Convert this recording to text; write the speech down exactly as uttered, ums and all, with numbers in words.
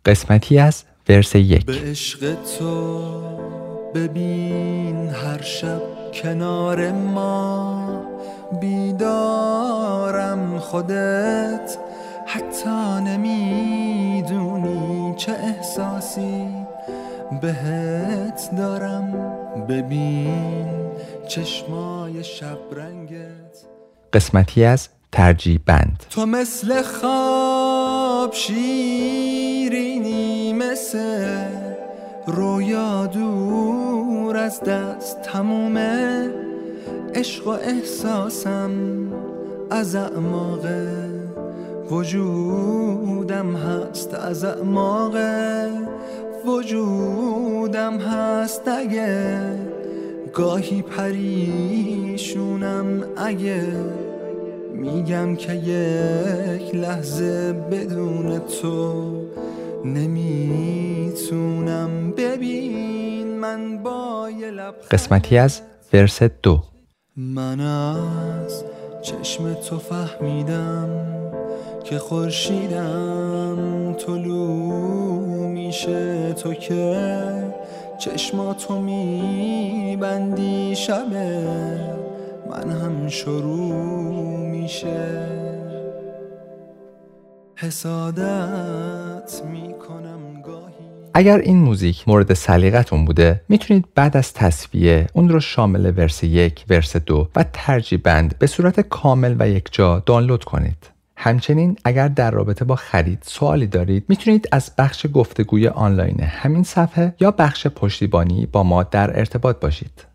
قسمتی از ورس یک. به عشق تو ببین هر شب کنار ما بیدارم، خودت حتی نمیدونی چه احساسی بهت دارم. ببین چشمای شب رنگت. قسمتی از ترجیع بند. تو مثل خواب شیرینی، مثل رویا دور از دست تمومه. عشق و احساسم از اعماق وجودم هست، از اعماق وجودم هست. اگه گاهی پریشونم، اگه میگم که یک لحظه بدون تو نمیتونم. ببین من با یه لب. قسمتی از ورس دو. من از چشم تو فهمیدم که خورشیدم طلوع میشه. تو که چشماتو میبندی، شبه من هم شروع میشه. حسادت میکنم گاهی. اگر این موزیک مورد سلیقتون بوده میتونید بعد از تصفیه اون رو شامل ورس یک، ورس دو و ترجیع بند به صورت کامل و یکجا دانلود کنید. همچنین اگر در رابطه با خرید سوالی دارید میتونید از بخش گفتگوی آنلاین همین صفحه یا بخش پشتیبانی با ما در ارتباط باشید.